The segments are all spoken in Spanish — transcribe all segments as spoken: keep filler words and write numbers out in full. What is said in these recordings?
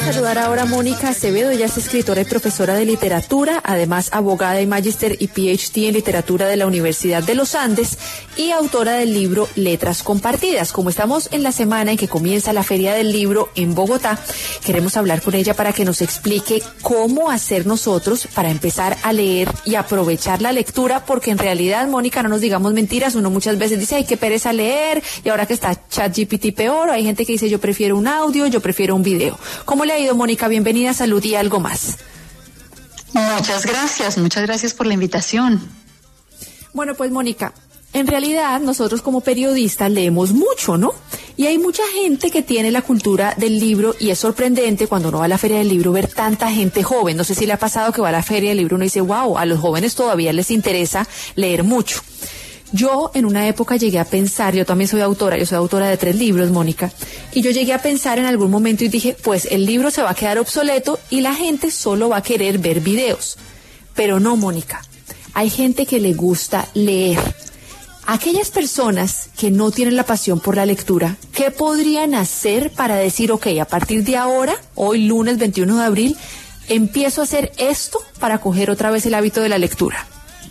saludar ahora a Mónica Acevedo. Ella es escritora y profesora de literatura, además abogada y magíster y P H D en literatura de la Universidad de los Andes y autora del libro Letras Compartidas. Como estamos en la semana en que comienza la Feria del Libro en Bogotá, queremos hablar con ella para que nos explique cómo hacer nosotros para empezar a leer y aprovechar la lectura, porque en realidad, Mónica, no nos digamos mentiras, uno muchas veces dice, ay, qué pereza leer, y ahora que está ChatGPT peor, hay gente que dice, yo prefiero un audio, yo prefiero un video. ¿Cómo le ha ido, Mónica? Bienvenida, salud y algo más. Muchas gracias, muchas gracias por la invitación. Bueno, pues Mónica, en realidad nosotros como periodistas leemos mucho, ¿no? Y hay mucha gente que tiene la cultura del libro y es sorprendente cuando uno va a la Feria del Libro ver tanta gente joven. No sé si le ha pasado que va a la Feria del Libro y uno dice, wow, a los jóvenes todavía les interesa leer mucho. Yo en una época llegué a pensar, yo también soy autora, yo soy autora de tres libros, Mónica, y yo llegué a pensar en algún momento y dije, pues el libro se va a quedar obsoleto y la gente solo va a querer ver videos. Pero no, Mónica, hay gente que le gusta leer. Aquellas personas que no tienen la pasión por la lectura, ¿qué podrían hacer para decir, ok, a partir de ahora, hoy lunes veintiuno de abril, empiezo a hacer esto para coger otra vez el hábito de la lectura?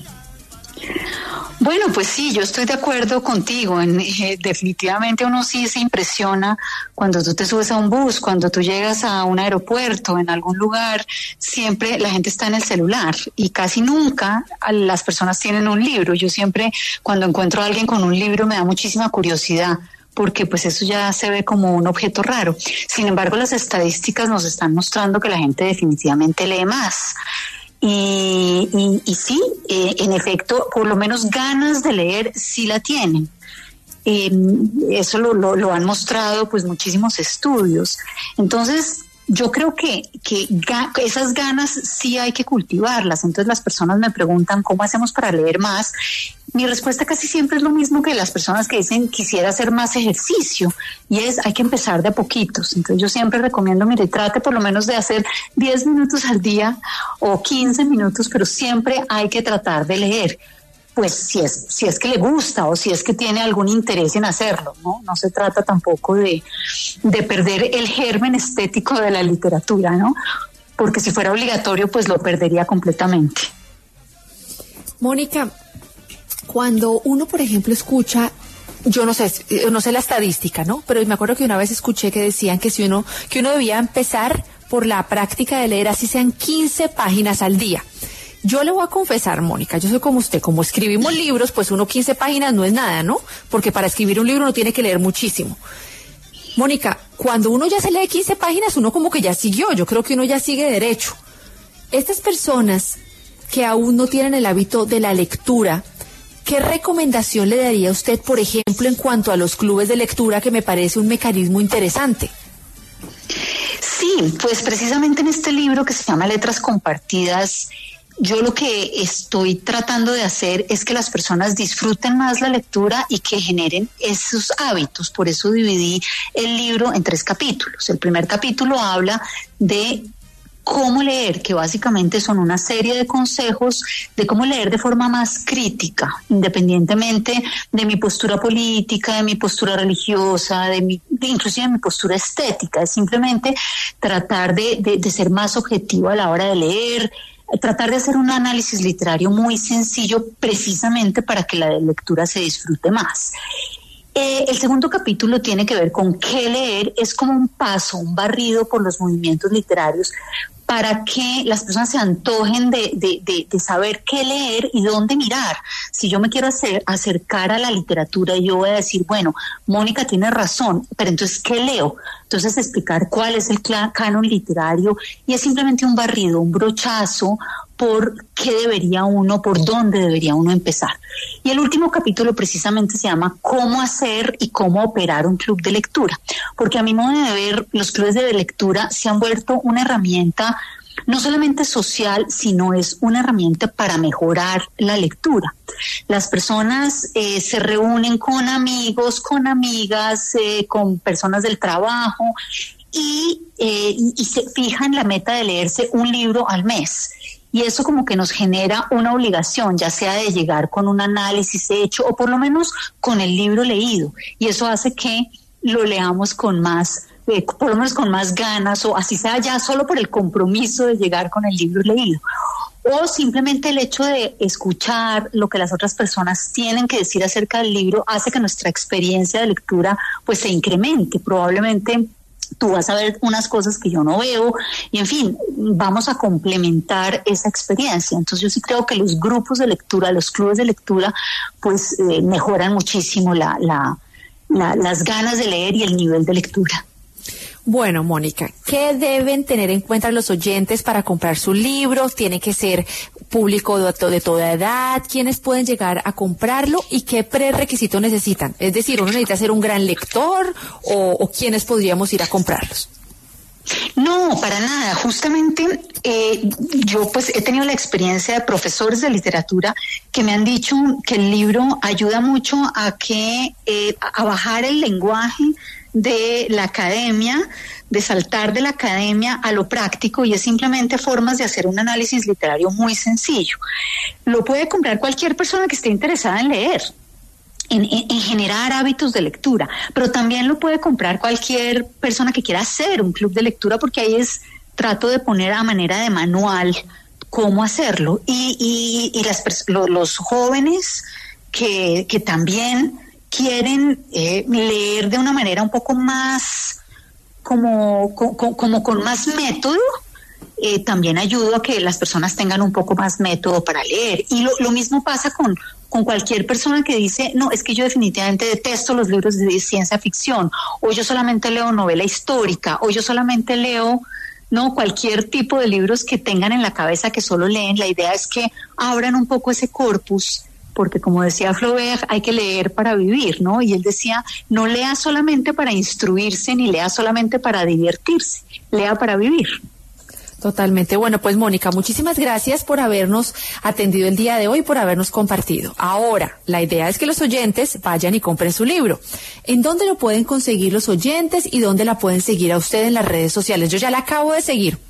Bueno, pues sí, yo estoy de acuerdo contigo. En, eh, definitivamente uno sí se impresiona cuando tú te subes a un bus, cuando tú llegas a un aeropuerto, en algún lugar, siempre la gente está en el celular y casi nunca las personas tienen un libro. Yo siempre, cuando encuentro a alguien con un libro, me da muchísima curiosidad, porque pues eso ya se ve como un objeto raro. Sin embargo, las estadísticas nos están mostrando que la gente definitivamente lee más. Y, y, y sí, eh, en efecto, por lo menos ganas de leer sí la tienen. Eh, eso lo, lo, lo han mostrado pues muchísimos estudios. Entonces, yo creo que, que ga- esas ganas sí hay que cultivarlas. Entonces las personas me preguntan, ¿cómo hacemos para leer más? Mi respuesta casi siempre es lo mismo que las personas que dicen, quisiera hacer más ejercicio, y es, hay que empezar de a poquitos. Entonces yo siempre recomiendo, mire, trate por lo menos de hacer diez minutos al día o quince minutos, pero siempre hay que tratar de leer. Pues si es, si es que le gusta o si es que tiene algún interés en hacerlo, ¿no? No se trata tampoco de, de perder el germen estético de la literatura, ¿no? Porque si fuera obligatorio, pues lo perdería completamente. Mónica, cuando uno, por ejemplo, escucha, yo no sé, no sé la estadística, ¿no? Pero me acuerdo que una vez escuché que decían que si uno, que uno debía empezar por la práctica de leer, así sean quince páginas al día. Yo le voy a confesar, Mónica, yo soy como usted, como escribimos libros, pues uno quince páginas no es nada, ¿no? Porque para escribir un libro uno tiene que leer muchísimo. Mónica, cuando uno ya se lee quince páginas, uno como que ya siguió, yo creo que uno ya sigue derecho. Estas personas que aún no tienen el hábito de la lectura, ¿qué recomendación le daría a usted, por ejemplo, en cuanto a los clubes de lectura, que me parece un mecanismo interesante? Sí, pues precisamente en este libro que se llama Letras Compartidas, yo lo que estoy tratando de hacer es que las personas disfruten más la lectura y que generen esos hábitos. Por eso dividí el libro en tres capítulos. El primer capítulo habla de cómo leer, que básicamente son una serie de consejos de cómo leer de forma más crítica, independientemente de mi postura política, de mi postura religiosa, de mi, de inclusive de mi postura estética. Es simplemente tratar de, de, de ser más objetivo a la hora de leer, tratar de hacer un análisis literario muy sencillo, precisamente para que la lectura se disfrute más. Eh, el segundo capítulo tiene que ver con qué leer, es como un paso, un barrido por los movimientos literarios para que las personas se antojen de, de, de, de saber qué leer y dónde mirar. Si yo me quiero hacer, acercar a la literatura, yo voy a decir, bueno, Mónica tiene razón, pero entonces, ¿qué leo? Entonces, explicar cuál es el canon literario, y es simplemente un barrido, un brochazo por qué debería uno, por dónde debería uno empezar. Y el último capítulo precisamente se llama Cómo hacer y cómo operar un club de lectura, porque a mi modo de ver, los clubes de lectura se han vuelto una herramienta no solamente social, sino es una herramienta para mejorar la lectura. Las personas eh, se reúnen con amigos, con amigas, eh, con personas del trabajo y, eh, y, y se fijan la meta de leerse un libro al mes. Y eso como que nos genera una obligación, ya sea de llegar con un análisis hecho o por lo menos con el libro leído. Y eso hace que lo leamos con más eh, por lo menos con más ganas, o así sea ya solo por el compromiso de llegar con el libro leído. O simplemente el hecho de escuchar lo que las otras personas tienen que decir acerca del libro hace que nuestra experiencia de lectura pues se incremente. Probablemente tú vas a ver unas cosas que yo no veo y en fin, vamos a complementar esa experiencia. Entonces yo sí creo que los grupos de lectura, los clubes de lectura pues eh, mejoran muchísimo la, la, la, las ganas de leer y el nivel de lectura. Bueno, Mónica, ¿qué deben tener en cuenta los oyentes para comprar su libro? ¿Tiene que ser público de, to- de toda edad? ¿Quiénes pueden llegar a comprarlo? ¿Y qué prerequisitos necesitan? Es decir, ¿uno necesita ser un gran lector o, o quiénes podríamos ir a comprarlos? No, para nada. Justamente eh, yo pues he tenido la experiencia de profesores de literatura que me han dicho que el libro ayuda mucho a que eh, a bajar el lenguaje de la academia, de saltar de la academia a lo práctico, y es simplemente formas de hacer un análisis literario muy sencillo. Lo puede comprar cualquier persona que esté interesada en leer, en, en, en generar hábitos de lectura, pero también lo puede comprar cualquier persona que quiera hacer un club de lectura, porque ahí es, trato de poner a manera de manual cómo hacerlo, y, y, y las, los jóvenes que, que también quieren eh, leer de una manera un poco más, como, como, como con más método, eh, también ayuda a que las personas tengan un poco más método para leer. Y lo, lo mismo pasa con, con cualquier persona que dice, no, es que yo definitivamente detesto los libros de ciencia ficción, o yo solamente leo novela histórica, o yo solamente leo, no, cualquier tipo de libros que tengan en la cabeza que solo leen. La idea es que abran un poco ese corpus, porque como decía Flaubert, hay que leer para vivir, ¿no? Y él decía, no lea solamente para instruirse, ni lea solamente para divertirse, lea para vivir. Totalmente. Bueno, pues Mónica, muchísimas gracias por habernos atendido el día de hoy, por habernos compartido. Ahora, la idea es que los oyentes vayan y compren su libro. ¿En dónde lo pueden conseguir los oyentes y dónde la pueden seguir a usted en las redes sociales? Yo ya la acabo de seguir.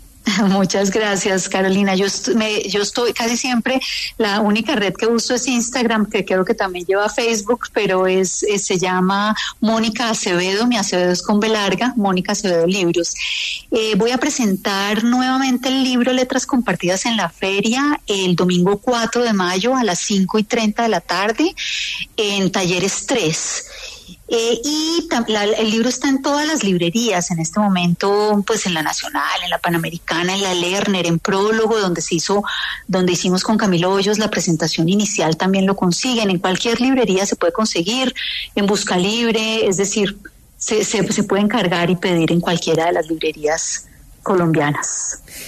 Muchas gracias, Carolina. Yo, est- me, yo estoy casi siempre, la única red que uso es Instagram, que creo que también lleva Facebook, pero es, es se llama Mónica Acevedo. Mi Acevedo es con B larga, Mónica Acevedo Libros. Eh, voy a presentar nuevamente el libro Letras Compartidas en la feria el domingo cuatro de mayo a las cinco y treinta de la tarde en Talleres tres. Eh, y tam- la, el libro está en todas las librerías en este momento, pues en la Nacional, en la Panamericana, en la Lerner, en Prólogo, donde se hizo, donde hicimos con Camilo Hoyos la presentación inicial, también lo consiguen. En cualquier librería se puede conseguir, en Busca Libre, es decir, se, se, se puede encargar y pedir en cualquiera de las librerías colombianas.